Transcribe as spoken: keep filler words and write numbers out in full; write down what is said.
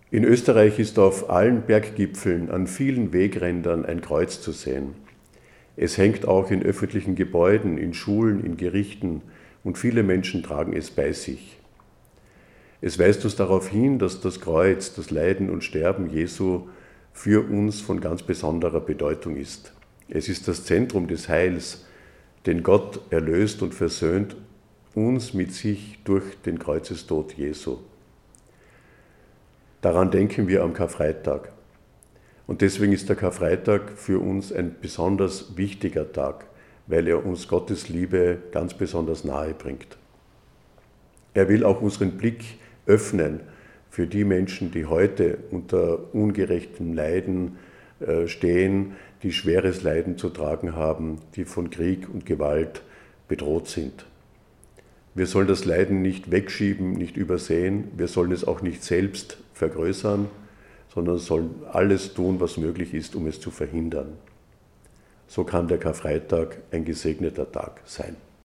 In Österreich ist auf allen Berggipfeln, an vielen Wegrändern ein Kreuz zu sehen. Es hängt auch in öffentlichen Gebäuden, in Schulen, in Gerichten und viele Menschen tragen es bei sich. Es weist uns darauf hin, dass das Kreuz, das Leiden und Sterben Jesu für uns von ganz besonderer Bedeutung ist. Es ist das Zentrum des Heils, denn Gott erlöst und versöhnt uns mit sich durch den Kreuzestod Jesu. Daran denken wir am Karfreitag. Und deswegen ist der Karfreitag für uns ein besonders wichtiger Tag, weil er uns Gottes Liebe ganz besonders nahe bringt. Er will auch unseren Blick öffnen für die Menschen, die heute unter ungerechtem Leiden stehen, die schweres Leiden zu tragen haben, die von Krieg und Gewalt bedroht sind. Wir sollen das Leiden nicht wegschieben, nicht übersehen, wir sollen es auch nicht selbst vergrößern, sondern sollen alles tun, was möglich ist, um es zu verhindern. So kann der Karfreitag ein gesegneter Tag sein.